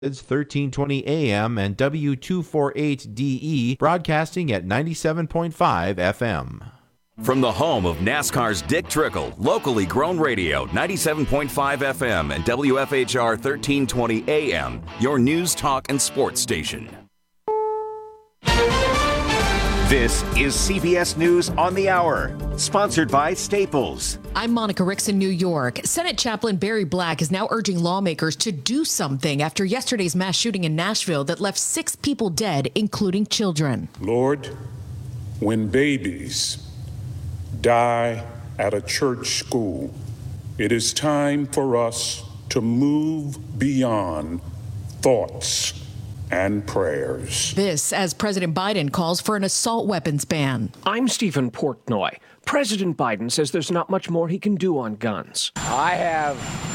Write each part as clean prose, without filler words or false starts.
It's 1320 AM and W248DE broadcasting at 97.5 FM. From the home of NASCAR's Dick Trickle, locally grown radio, 97.5 FM and WFHR 1320 AM, your news, talk, and sports station. This is CBS News on the Hour, sponsored by Staples. I'm Monica Ricks in New York. Senate Chaplain Barry Black is now urging lawmakers to do something after yesterday's mass shooting in Nashville that left 6 people dead, including children. Lord, when babies die at a church school, it is time for us to move beyond thoughts and prayers. This as President Biden calls for an assault weapons ban. I'm Stephen Portnoy. President Biden says there's not much more he can do on guns. I have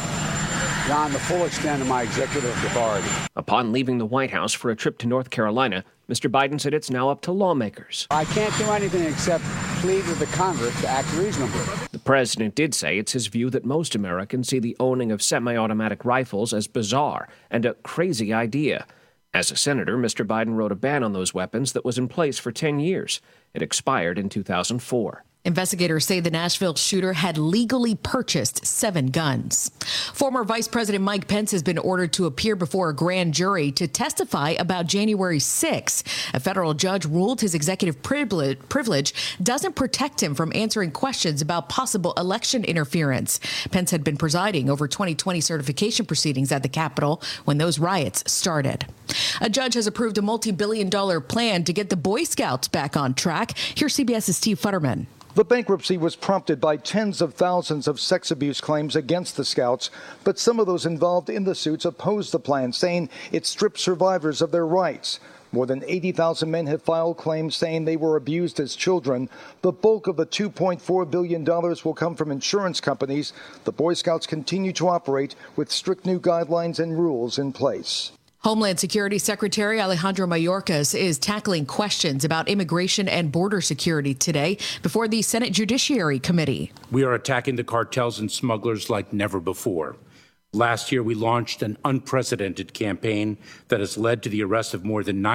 gone the full extent of my executive authority. Upon leaving the White House for a trip to North Carolina, Mr. Biden said it's now up to lawmakers. I can't do anything except plead with the Congress to act reasonably. The president did say it's his view that most Americans see the owning of semi-automatic rifles as bizarre and a crazy idea. As a senator, Mr. Biden wrote a ban on those weapons that was in place for 10 years. It expired in 2004. Investigators say the Nashville shooter had legally purchased 7 guns. Former Vice President Mike Pence has been ordered to appear before a grand jury to testify about January 6. A federal judge ruled his executive privilege doesn't protect him from answering questions about possible election interference. Pence had been presiding over 2020 certification proceedings at the Capitol when those riots started. A judge has approved a multi-billion-dollar plan to get the Boy Scouts back on track. Here's CBS's Steve Futterman. The bankruptcy was prompted by tens of thousands of sex abuse claims against the Scouts, but some of those involved in the suits opposed the plan, saying it stripped survivors of their rights. More than 80,000 men have filed claims saying they were abused as children. The bulk of the $2.4 billion will come from insurance companies. The Boy Scouts continue to operate with strict new guidelines and rules in place. Homeland Security Secretary Alejandro Mayorkas is tackling questions about immigration and border security today before the Senate Judiciary Committee. We are attacking the cartels and smugglers like never before. Last year, we launched an unprecedented campaign that has led to the arrest of more than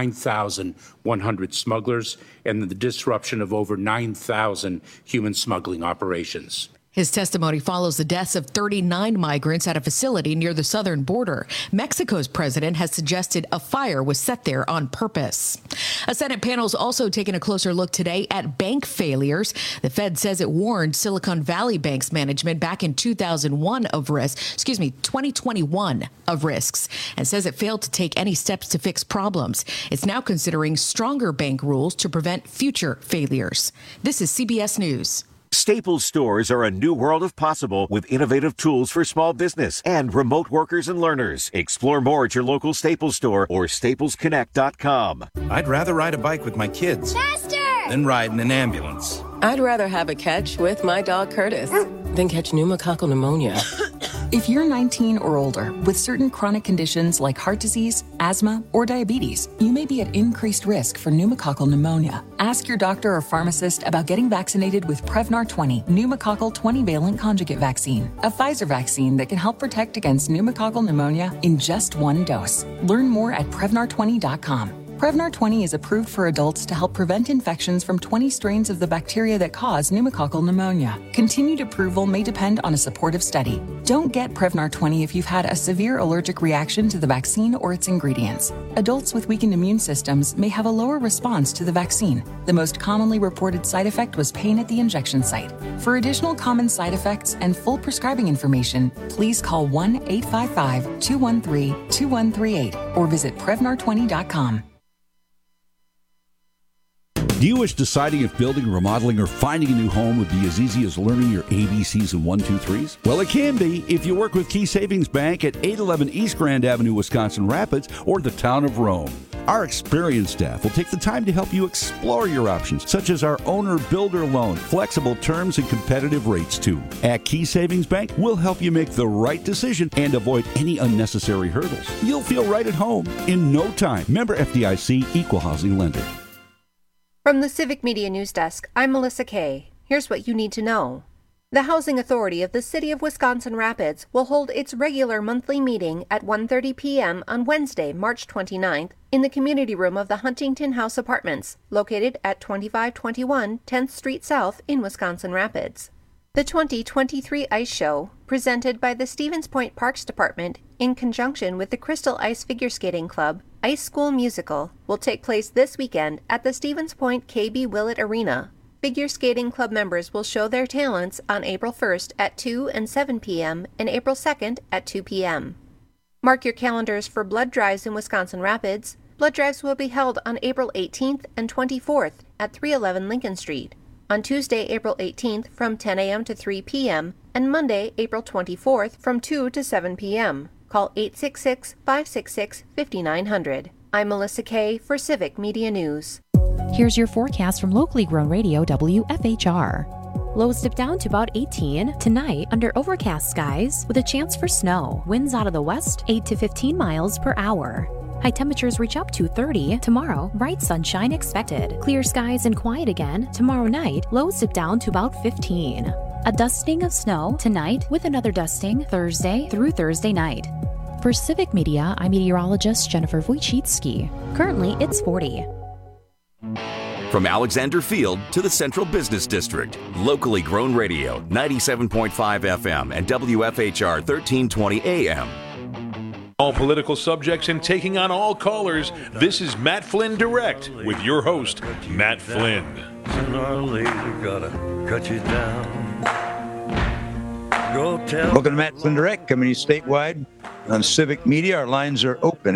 9,100 smugglers and the disruption of over 9,000 human smuggling operations. His testimony follows the deaths of 39 migrants at a facility near the southern border. Mexico's president has suggested a fire was set there on purpose. A Senate panel is also taking a closer look today at bank failures. The Fed says it warned Silicon Valley Bank's management back in 2021 of risks, and says it failed to take any steps to fix problems. It's now considering stronger bank rules to prevent future failures. This is CBS News. Staples stores are a new world of possible with innovative tools for small business and remote workers and learners. Explore more at your local Staples store or staplesconnect.com. I'd rather ride a bike with my kids than ride in an ambulance. I'd rather have a catch with my dog Curtis than catch pneumococcal pneumonia. If you're 19 or older with certain chronic conditions like heart disease, asthma, or diabetes, you may be at increased risk for pneumococcal pneumonia. Ask your doctor or pharmacist about getting vaccinated with Prevnar 20 pneumococcal 20-valent conjugate vaccine, a Pfizer vaccine that can help protect against pneumococcal pneumonia in just 1 dose. Learn more at Prevnar20.com. Prevnar 20 is approved for adults to help prevent infections from 20 strains of the bacteria that cause pneumococcal pneumonia. Continued approval may depend on a supportive study. Don't get Prevnar 20 if you've had a severe allergic reaction to the vaccine or its ingredients. Adults with weakened immune systems may have a lower response to the vaccine. The most commonly reported side effect was pain at the injection site. For additional common side effects and full prescribing information, please call 1-855-213-2138 or visit Prevnar20.com. Do you wish deciding if building, remodeling, or finding a new home would be as easy as learning your ABCs and 1, 2, 3s? Well, it can be if you work with Key Savings Bank at 811 East Grand Avenue, Wisconsin Rapids, or the town of Rome. Our experienced staff will take the time to help you explore your options, such as our owner-builder loan, flexible terms, and competitive rates, too. At Key Savings Bank, we'll help you make the right decision and avoid any unnecessary hurdles. You'll feel right at home in no time. Member FDIC, Equal Housing Lender. From the Civic Media News Desk, I'm Melissa Kay. Here's what you need to know. The Housing Authority of the City of Wisconsin Rapids will hold its regular monthly meeting at 1:30 p.m. on Wednesday, March 29th, in the community room of the Huntington House Apartments, located at 2521 10th Street South in Wisconsin Rapids. The 2023 Ice Show, presented by the Stevens Point Parks Department in conjunction with the Crystal Ice Figure Skating Club Ice School Musical, will take place this weekend at the Stevens Point KB Willett Arena. Figure Skating Club members will show their talents on April 1st at 2 and 7 p.m. and April 2nd at 2 p.m. Mark your calendars for blood drives in Wisconsin Rapids. Blood drives will be held on April 18th and 24th at 311 Lincoln Street, on Tuesday, April 18th from 10 a.m. to 3 p.m., and Monday, April 24th from 2 to 7 p.m. Call 866-566-5900. I'm Melissa Kay for Civic Media News. Here's your forecast from locally grown radio WFHR. Lows dip down to about 18 tonight under overcast skies with a chance for snow. Winds out of the west 8 to 15 miles per hour. High temperatures reach up to 30 tomorrow. Bright sunshine expected. Clear skies and quiet again tomorrow night. Lows dip down to about 15. A dusting of snow tonight with another dusting Thursday through Thursday night. For Civic Media, I'm meteorologist Jennifer Wojcicki. Currently, it's 40. From Alexander Field to the Central Business District, locally grown radio, 97.5 FM and WFHR 1320 AM. All political subjects and taking on all callers, this is Matt Flynn Direct with your host, Matt Flynn. Sooner or later, gotta cut you down. Go tell. Welcome to Matt Flynn Direct, coming to you statewide on Civic Media. Our lines are open,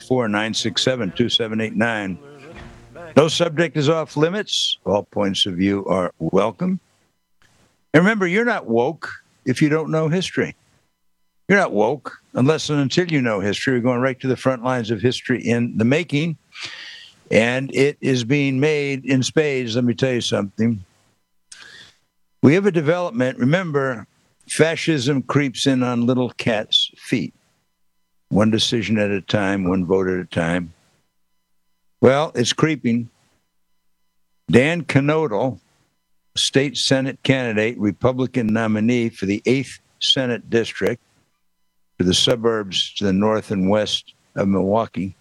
844-967-2789. No subject is off limits. All points of view are welcome. And remember, you're not woke if you don't know history. You're not woke unless and until you know history. We're going right to the front lines of history in the making. And it is being made in spades. Let me tell you something. We have a development. Remember, fascism creeps in on little cats' feet. One decision at a time, one vote at a time. Well, it's creeping. Dan Knodel, state Senate candidate, Republican nominee for the 8th Senate District, for the suburbs to the north and west of Milwaukee.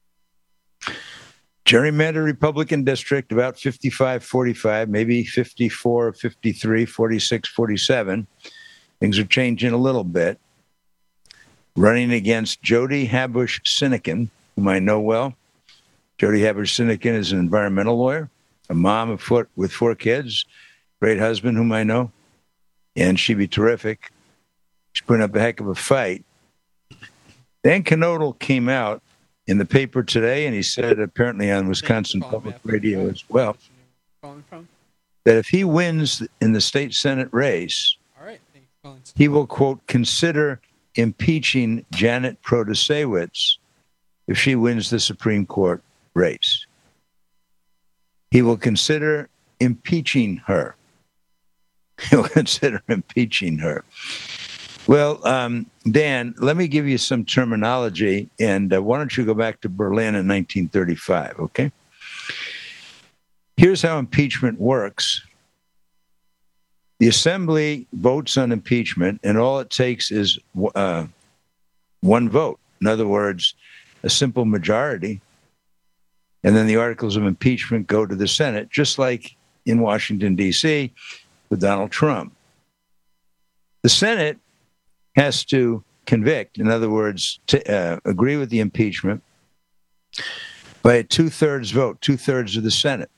Gerrymandered Republican district, about 55-45, maybe 54, 53, 46, 47. Things are changing a little bit. Running against Jody Habush-Sinykin, whom I know well. Jody Habush-Sinykin is an environmental lawyer, a mom with 4 kids, great husband whom I know, and she'd be terrific. She's putting up a heck of a fight. Dan Knodel came out in the paper today, and he said, apparently on Wisconsin Public Radio as well, that if he wins in the state Senate race, he will, quote, consider impeaching Janet Protasewicz if she wins the Supreme Court race. He will consider impeaching her. He'll consider impeaching her. Well, Dan, let me give you some terminology, and why don't you go back to Berlin in 1935, okay? Here's how impeachment works. The Assembly votes on impeachment, and all it takes is one vote. In other words, a simple majority. And then the articles of impeachment go to the Senate, just like in Washington, D.C. with Donald Trump. The Senate has to convict, in other words, to agree with the impeachment by a 2/3 vote, 2/3 of the Senate.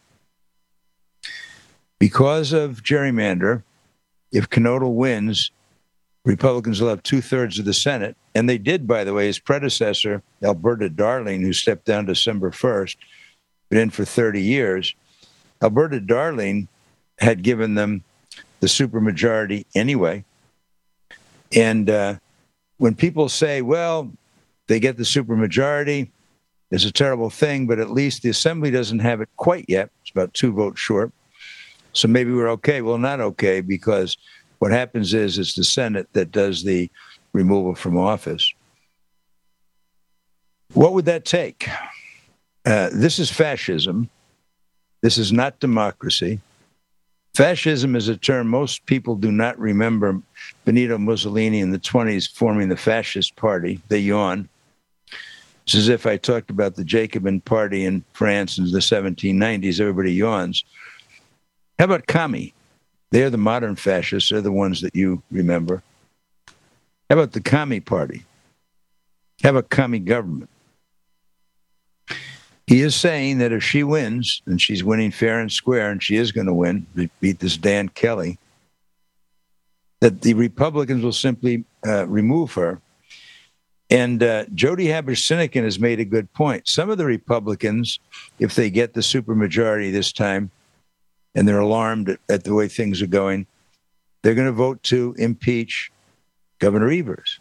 Because of gerrymander, if Knodel wins, Republicans will have 2/3 of the Senate. And they did, by the way. His predecessor, Alberta Darling, who stepped down December 1st, been in for 30 years. Alberta Darling had given them the supermajority anyway. And when people say, well, they get the supermajority, it's a terrible thing, but at least the Assembly doesn't have it quite yet. It's about 2 votes short. So maybe we're okay. Well, not okay, because what happens is it's the Senate that does the removal from office. What would that take? This is fascism. This is not democracy. Fascism is a term most people do not remember Benito Mussolini in the 1920s forming the Fascist Party. They yawn. It's as if I talked about the Jacobin Party in France in the 1790s. Everybody yawns. How about commie? They're the modern fascists. They're the ones that you remember. How about the commie party? How about commie government? He is saying that if she wins, and she's winning fair and square, and she is going to win, beat this Dan Kelly, that the Republicans will simply remove her. And Jody Haber-Sinekin has made a good point. Some of the Republicans, if they get the supermajority this time, and they're alarmed at the way things are going, they're going to vote to impeach Governor Evers.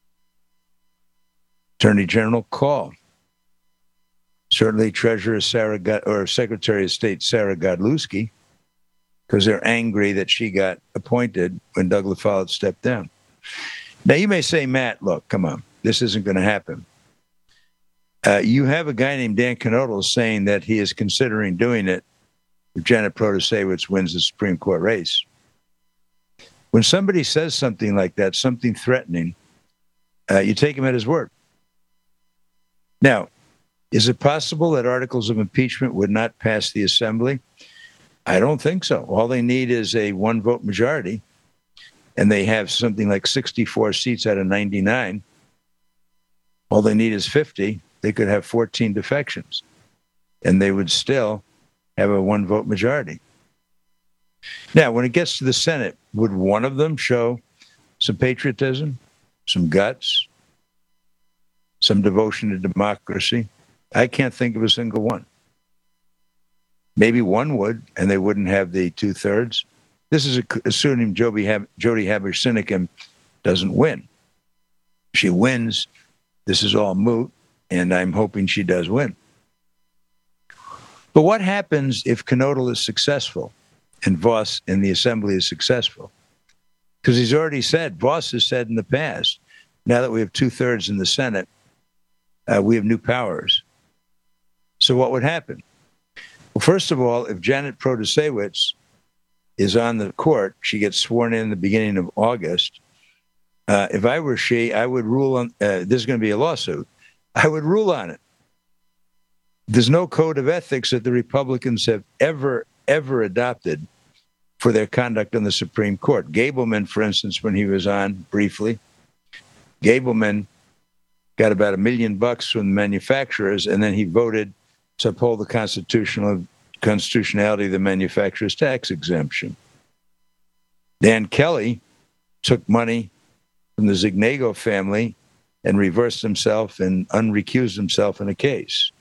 Attorney General Call. Certainly Treasurer or Secretary of State Sarah Godlewski, because they're angry that she got appointed when Doug LaFollette stepped down. Now, you may say, Matt, look, come on, this isn't going to happen. You have a guy named Dan Knodel saying that he is considering doing it if Janet Protasewicz wins the Supreme Court race. When somebody says something like that, something threatening, you take him at his word. Now, is it possible that articles of impeachment would not pass the Assembly? I don't think so. All they need is a one-vote majority, and they have something like 64 seats out of 99. All they need is 50. They could have 14 defections, and they would still have a one-vote majority. Now, when it gets to the Senate, would one of them show some patriotism, some guts, some devotion to democracy? I can't think of a single one. Maybe one would, and they wouldn't have the 2/3. This is assuming Jody Haber-Sinekin doesn't win. If she wins, this is all moot, and I'm hoping she does win. But what happens if Knodel is successful and Voss in the Assembly is successful? Because he's already said, Voss has said in the past, now that we have 2/3 in the Senate, we have new powers. So what would happen? Well, first of all, if Janet Protasewicz is on the court, she gets sworn in the beginning of August. If I were she, I would rule on, there's going to be a lawsuit. I would rule on it. There's no code of ethics that the Republicans have ever adopted for their conduct on the Supreme Court. Gableman, for instance, when he was on briefly, Gableman got about $1 million from the manufacturers, and then he voted to uphold the constitutionality of the manufacturer's tax exemption. Dan Kelly took money from the Zignago family and reversed himself and unrecused himself in a case.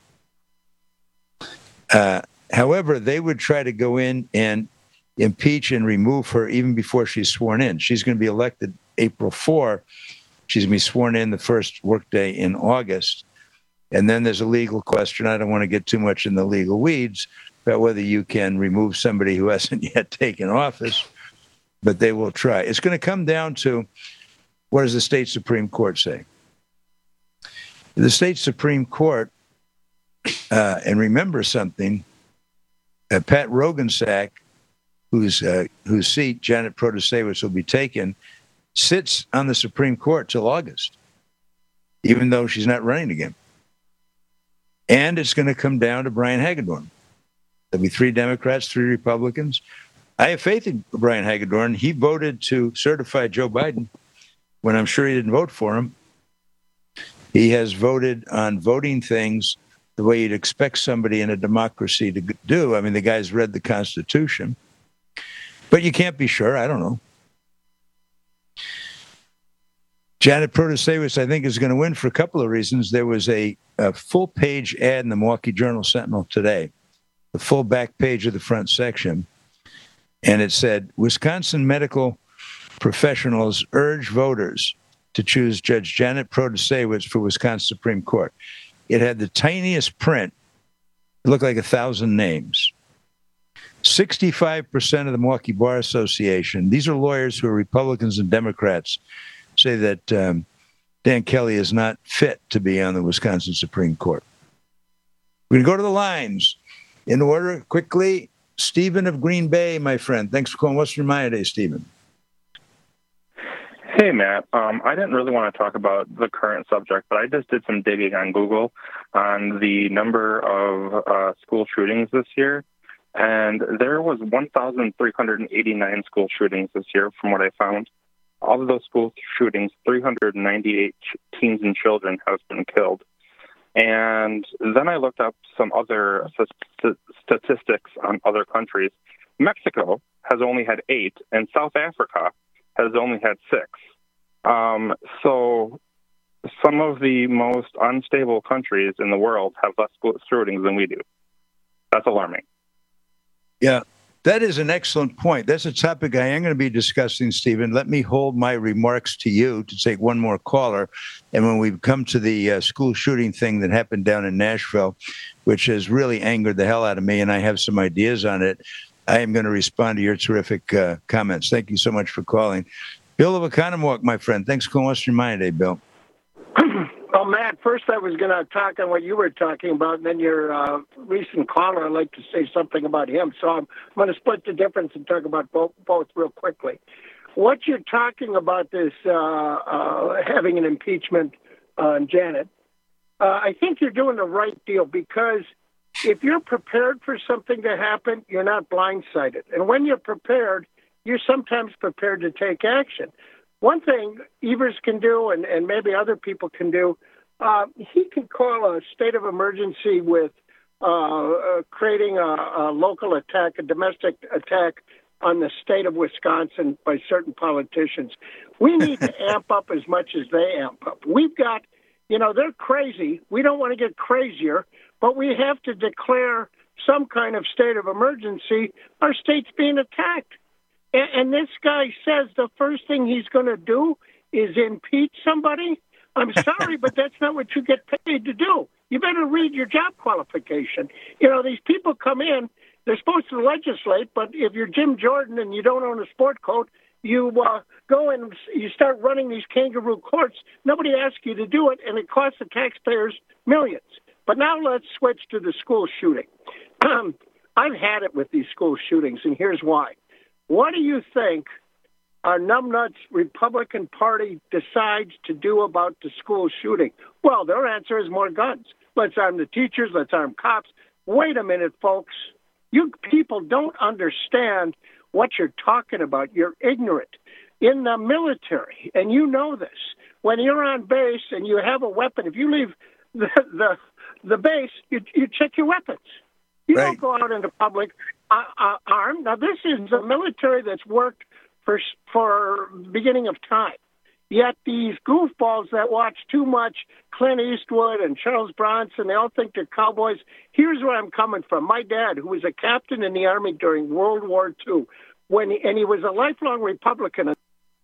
However, they would try to go in and impeach and remove her even before she's sworn in. She's going to be elected April 4. She's going to be sworn in the first workday in August. And then there's a legal question. I don't want to get too much in the legal weeds about whether you can remove somebody who hasn't yet taken office, but they will try. It's going to come down to, what does the state Supreme Court say? The state Supreme Court, and remember something, Pat Roggensack, whose seat Janet Protasewicz will be taken, sits on the Supreme Court till August, even though she's not running again. And it's going to come down to Brian Hagedorn. There'll be 3 Democrats, 3 Republicans. I have faith in Brian Hagedorn. He voted to certify Joe Biden when I'm sure he didn't vote for him. He has voted on voting things the way you'd expect somebody in a democracy to do. I mean, the guy's read the Constitution. But you can't be sure. I don't know. Janet Protasewicz, I think, is going to win for a couple of reasons. There was a full-page ad in the Milwaukee Journal-Sentinel today, the full back page of the front section, and it said, Wisconsin medical professionals urge voters to choose Judge Janet Protasewicz for Wisconsin Supreme Court. It had the tiniest print. It looked like 1,000 names. 65% of the Milwaukee Bar Association, these are lawyers who are Republicans and Democrats, say that Dan Kelly is not fit to be on the Wisconsin Supreme Court. We're going to go to the lines in order quickly. Stephen of Green Bay, my friend. Thanks for calling. What's your mind today, Stephen? Hey, Matt. I didn't really want to talk about the current subject, but I just did some digging on Google on the number of school shootings this year. And there was 1,389 school shootings this year from what I found. Of those school shootings, 398 teens and children have been killed. And then I looked up some other statistics on other countries. Mexico has only had 8, and South Africa has only had 6. So some of the most unstable countries in the world have less school shootings than we do. That's alarming. Yeah, that is an excellent point. That's a topic I am going to be discussing, Stephen. Let me hold my remarks to you to take one more caller. And when we come to the school shooting thing that happened down in Nashville, which has really angered the hell out of me, and I have some ideas on it, I am going to respond to your terrific comments. Thank you so much for calling. Bill of Economowoc, my friend. Thanks for calling. What's your mind today, Bill? Well, Matt, first I was going to talk on what you were talking about, and then your recent caller, I'd like to say something about him. So I'm going to split the difference and talk about both real quickly. What you're talking about, this having an impeachment on Janet, I think you're doing the right deal, because if you're prepared for something to happen, you're not blindsided. And when you're prepared, you're sometimes prepared to take action. One thing Evers can do, and maybe other people can do, he can call a state of emergency with creating a local attack, a domestic attack on the state of Wisconsin by certain politicians. We need to amp up as much as they amp up. We've got, they're crazy. We don't want to get crazier, but we have to declare some kind of state of emergency. Our state's being attacked. And this guy says the first thing he's going to do is impeach somebody. I'm sorry, but that's not what you get paid to do. You better read your job qualification. These people come in, they're supposed to legislate, but if you're Jim Jordan and you don't own a sport coat, you go and you start running these kangaroo courts. Nobody asks you to do it, and it costs the taxpayers millions. But now let's switch to the school shooting. I've had it with these school shootings, and here's why. What do you think our numbnuts Republican Party decides to do about the school shooting? Well, their answer is more guns. Let's arm the teachers. Let's arm cops. Wait a minute, folks. You people don't understand what you're talking about. You're ignorant. In the military, and you know this, when you're on base and you have a weapon, if you leave the base, you check your weapons. You don't go out into public armed. Now, this is a military that's worked for beginning of time. Yet these goofballs that watch too much Clint Eastwood and Charles Bronson, they all think they're cowboys. Here's where I'm coming from. My dad, who was a captain in the Army during World War II, and he was a lifelong Republican.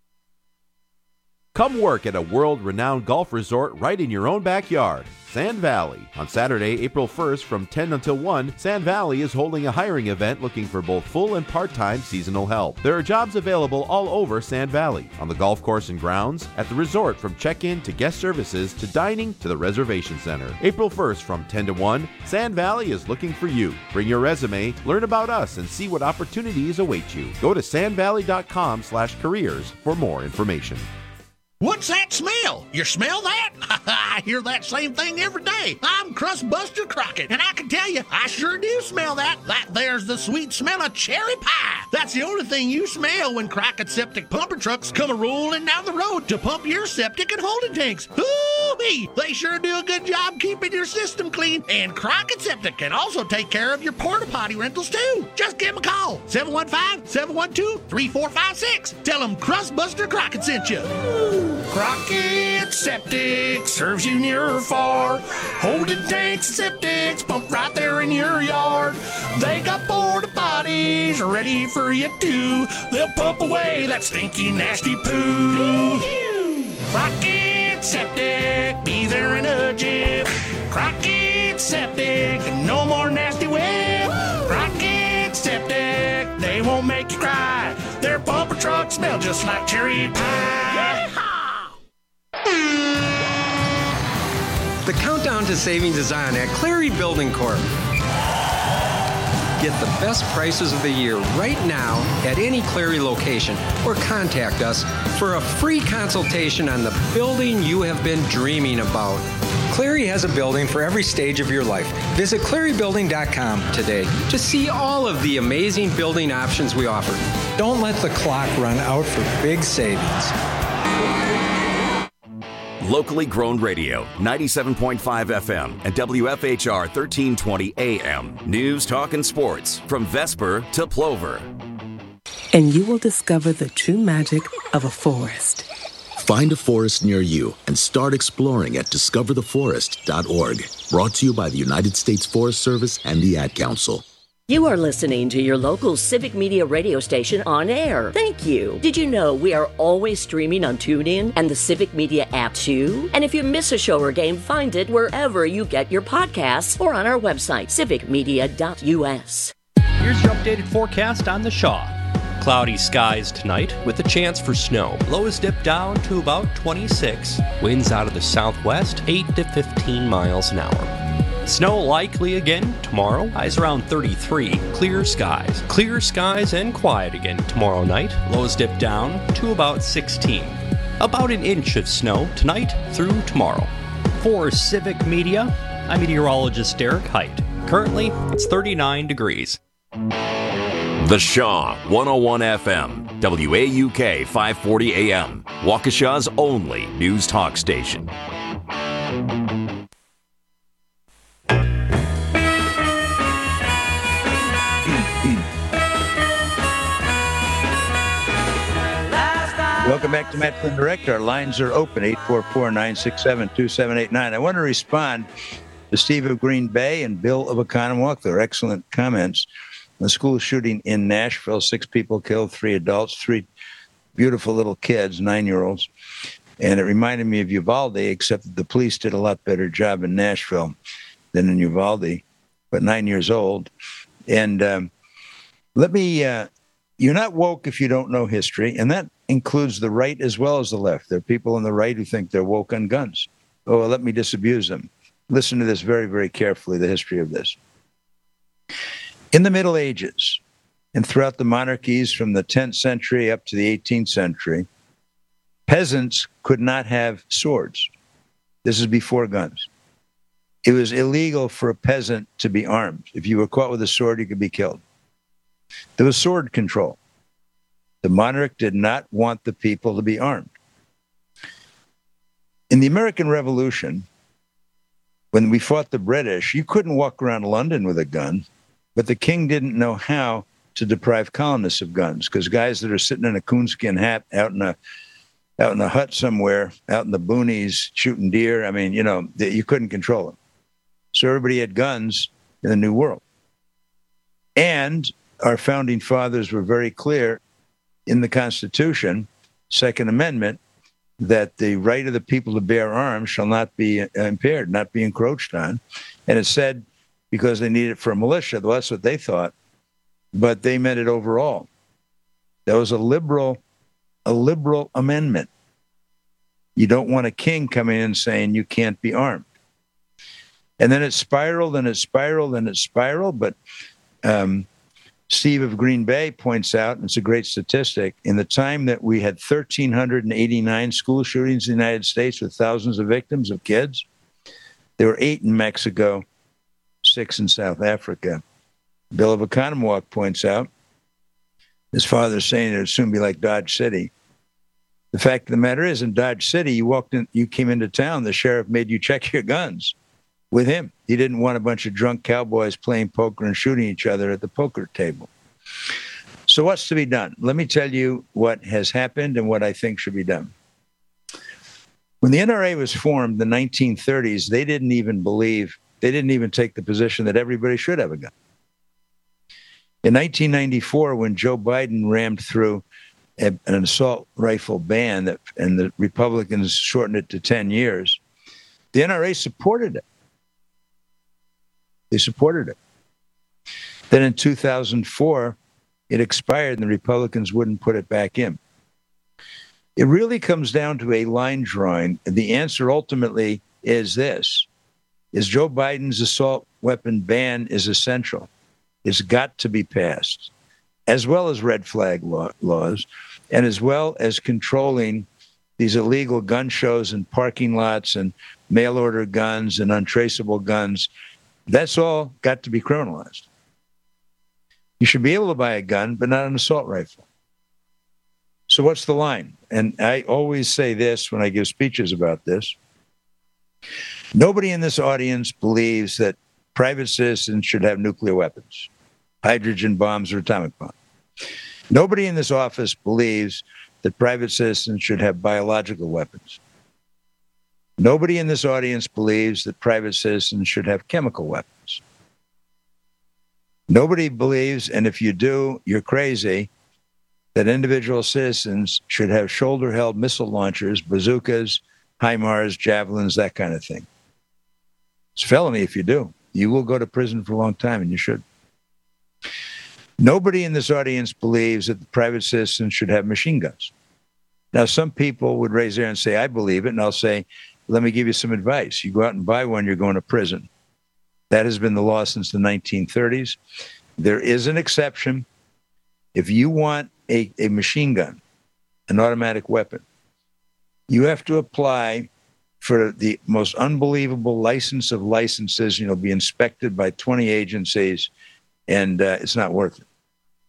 Come work at a world-renowned golf resort right in your own backyard. Sand Valley. On Saturday, April 1st from 10 until 1, Sand Valley is holding a hiring event looking for both full and part-time seasonal help. There are jobs available all over Sand Valley, on the golf course and grounds, at the resort from check-in to guest services to dining to the reservation center. April 1st from 10 to 1, Sand Valley is looking for you. Bring your resume, learn about us, and see what opportunities await you. Go to sandvalley.com/careers for more information. What's that smell? You smell that? I hear that same thing every day. I'm Crustbuster Crockett, and I can tell you, I sure do smell that. That there's the sweet smell of cherry pie. That's the only thing you smell when Crockett Septic pumper trucks come a-rolling down the road to pump your septic and holding tanks. Ooh-wee! They sure do a good job keeping your system clean, and Crockett Septic can also take care of your porta potty rentals, too. Just give them a call, 715-712-3456. Tell them Crustbuster Crockett sent you. Crockett Septic serves you near or far. Holding tanks and septics pump right there in your yard. They got porta potties ready for you too. They'll pump away that stinky, nasty poo. Crockett Septic, be there in a jiff. Crockett Septic, no more nasty whip. Crockett Septic, they won't make you cry. Their pumper trucks smell just like cherry pie. The countdown to savings is on at Cleary Building Corp. Get the best prices of the year right now at any Cleary location or contact us for a free consultation on the building you have been dreaming about. Cleary has a building for every stage of your life. Visit clearybuilding.com today to see all of the amazing building options we offer. Don't let the clock run out for big savings. Locally grown radio, 97.5 FM and WFHR 1320 AM. News, talk, and sports from Vesper to Plover. And you will discover the true magic of a forest. Find a forest near you and start exploring at discovertheforest.org. Brought to you by the United States Forest Service and the Ad Council. You are listening to your local Civic Media radio station on air. Thank you. Did you know we are always streaming on TuneIn and the Civic Media app too? And if you miss a show or game, find it wherever you get your podcasts or on our website, civicmedia.us. Here's your updated forecast on the Shaw. Cloudy skies tonight with a chance for snow. Lows dip down to about 26. Winds out of the southwest, 8 to 15 miles an hour. Snow likely again tomorrow. Highs around 33. Clear skies and quiet again tomorrow night. Lows dip down to about 16. About an inch of snow tonight through tomorrow. For Civic Media, I'm meteorologist Derek Height. Currently, it's 39 degrees. The Shaw, 101 FM, WAUK 540 AM, Waukesha's only news talk station. Welcome back to Matt Flynn Direct. Our lines are open, 844-967-2789. I want to respond to Steve of Green Bay and Bill of Oconomowoc. Their excellent comments. The school shooting in Nashville, 6 people killed, 3 adults, 3 beautiful little kids, 9-year-olds. And it reminded me of Uvalde, except that the police did a lot better job in Nashville than in Uvalde, but 9 years old. And you're not woke if you don't know history, and that includes the right as well as the left. There are people on the right who think they're woke on guns. Oh, well, let me disabuse them. Listen to this very, very carefully, the history of this. In the Middle Ages and throughout the monarchies from the 10th century up to the 18th century, peasants could not have swords. This is before guns. It was illegal for a peasant to be armed. If you were caught with a sword, you could be killed. There was sword control. The monarch did not want the people to be armed. In the American Revolution, when we fought the British, you couldn't walk around London with a gun, but the king didn't know how to deprive colonists of guns, because guys that are sitting in a coonskin hat out in a hut somewhere, out in the boonies, shooting deer, I mean, you couldn't control them. So everybody had guns in the New World. And our founding fathers were very clear in the Constitution, Second Amendment, that the right of the people to bear arms shall not be impaired, not be encroached on. And it said because they need it for a militia, well, that's what they thought, but they meant it overall. That was a liberal amendment. You don't want a king coming in saying you can't be armed. And then it spiraled and it spiraled and it spiraled, but Steve of Green Bay points out, and it's a great statistic, in the time that we had 1,389 school shootings in the United States with thousands of victims of kids, there were 8 in Mexico, 6 in South Africa. Bill of Oconomowoc points out, his father's saying it would soon be like Dodge City. The fact of the matter is, in Dodge City, you came into town, the sheriff made you check your guns with him. He didn't want a bunch of drunk cowboys playing poker and shooting each other at the poker table. So what's to be done? Let me tell you what has happened and what I think should be done. When the NRA was formed in the 1930s, they didn't even take the position that everybody should have a gun. In 1994, when Joe Biden rammed through an assault rifle ban and the Republicans shortened it to 10 years, the NRA supported it. They supported it. Then in 2004, it expired and the Republicans wouldn't put it back in. It really comes down to a line drawing. And the answer ultimately is this: is Joe Biden's assault weapon ban is essential. is got to be passed, as well as red flag laws, and as well as controlling these illegal gun shows and parking lots and mail-order guns and untraceable guns. That's all got to be criminalized. You should be able to buy a gun, but not an assault rifle. So what's the line? And I always say this when I give speeches about this. Nobody in this audience believes that private citizens should have nuclear weapons, hydrogen bombs, or atomic bombs. Nobody in this office believes that private citizens should have biological weapons. Nobody in this audience believes that private citizens should have chemical weapons. Nobody believes, and if you do, you're crazy, that individual citizens should have shoulder-held missile launchers, bazookas, HIMARS, javelins, that kind of thing. It's a felony if you do. You will go to prison for a long time, and you should. Nobody in this audience believes that the private citizens should have machine guns. Now, some people would raise their hand and say, I believe it, and I'll say, let me give you some advice. You go out and buy one, you're going to prison. That has been the law since the 1930s. There is an exception. If you want a machine gun, an automatic weapon, you have to apply for the most unbelievable license of licenses. You'll be inspected by 20 agencies, and it's not worth it.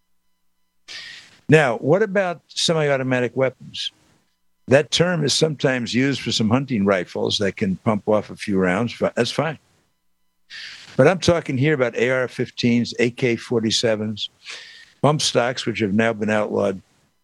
Now, what about semi-automatic weapons? That term is sometimes used for some hunting rifles that can pump off a few rounds. That's fine. But I'm talking here about AR-15s, AK-47s, bump stocks, which have now been outlawed.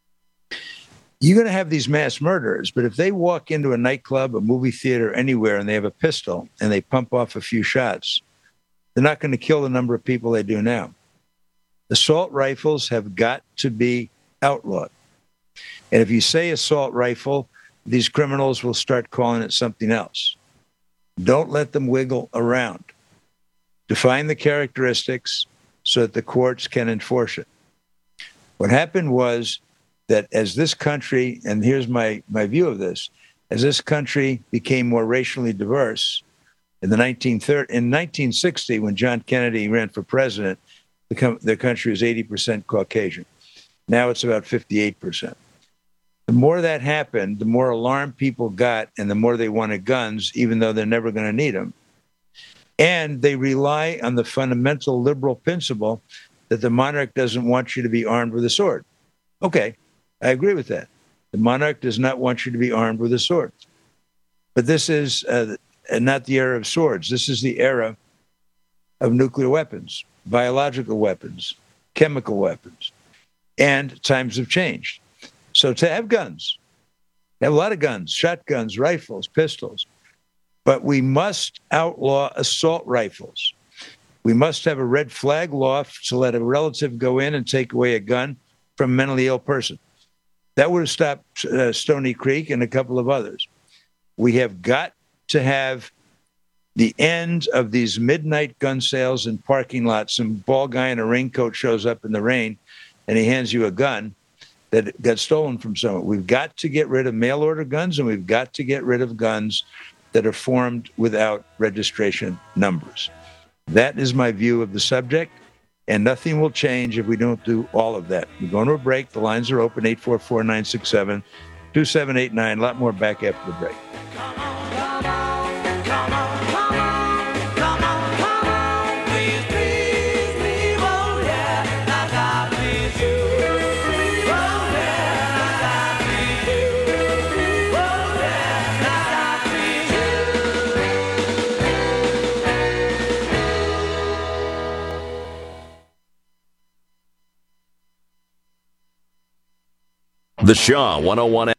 You're going to have these mass murderers, but if they walk into a nightclub, a movie theater, anywhere, and they have a pistol and they pump off a few shots, they're not going to kill the number of people they do now. Assault rifles have got to be outlawed. And if you say assault rifle, these criminals will start calling it something else. Don't let them wiggle around. Define the characteristics so that the courts can enforce it. What happened was that as this country, and here's my view of this, as this country became more racially diverse, in 1960, when John Kennedy ran for president, the country was 80% Caucasian. Now it's about 58%. The more that happened, the more alarmed people got, and the more they wanted guns, even though they're never going to need them. And they rely on the fundamental liberal principle that the monarch doesn't want you to be armed with a sword. Okay, I agree with that. The monarch does not want you to be armed with a sword. But this is not the era of swords. This is the era of nuclear weapons, biological weapons, chemical weapons. And times have changed. So to have guns, have a lot of guns, shotguns, rifles, pistols, but we must outlaw assault rifles. We must have a red flag law to let a relative go in and take away a gun from a mentally ill person. That would have stopped Stony Creek and a couple of others. We have got to have the end of these midnight gun sales in parking lots. Some bald guy in a raincoat shows up in the rain and he hands you a gun that got stolen from someone. We've got to get rid of mail-order guns, and we've got to get rid of guns that are formed without registration numbers. That is my view of the subject, and nothing will change if we don't do all of that. We're going to a break. The lines are open, 844-967-2789. A lot more back after the break. The Shaw 101.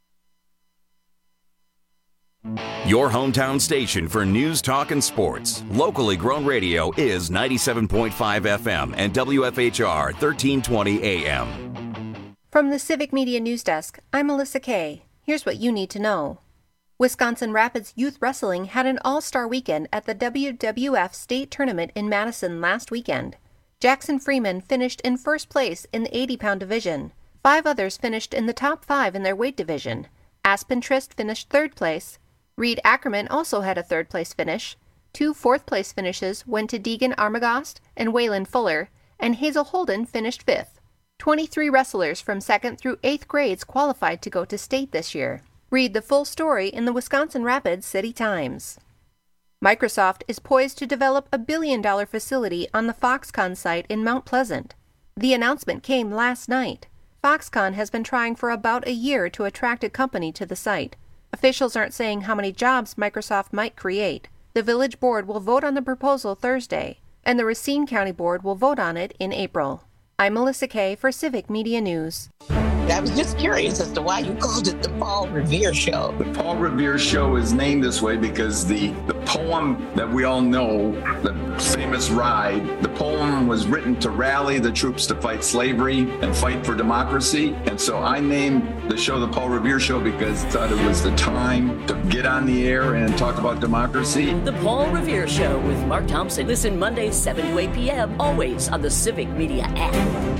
Your hometown station for news, talk, and sports. Locally grown radio is 97.5 FM and WFHR 1320 AM. From the Civic Media News Desk, I'm Melissa Kay. Here's what you need to know. Wisconsin Rapids Youth Wrestling had an all-star weekend at the WWF State Tournament in Madison last weekend. Jackson Freeman finished in first place in the 80-pound division. 5 others finished in the top 5 in their weight division. Aspen Trist finished third place. Reed Ackerman also had a third place finish. 2 fourth place finishes went to Deegan Armagost and Waylon Fuller, and Hazel Holden finished 5th. 23 wrestlers from 2nd through 8th grades qualified to go to state this year. Read the full story in the Wisconsin Rapids City Times. Microsoft is poised to develop a billion-dollar facility on the Foxconn site in Mount Pleasant. The announcement came last night. Foxconn has been trying for about a year to attract a company to the site. Officials aren't saying how many jobs Microsoft might create. The village board will vote on the proposal Thursday, and the Racine County Board will vote on it in April. I'm Melissa Kay for Civic Media News. I was just curious as to why you called it the Paul Revere Show. The Paul Revere Show is named this way because the poem that we all know, the famous ride, the poem was written to rally the troops to fight slavery and fight for democracy. And so I named the show the Paul Revere Show because I thought it was the time to get on the air and talk about democracy. The Paul Revere Show with Mark Thompson. Listen Mondays 7 to 8 p.m. always on the Civic Media app.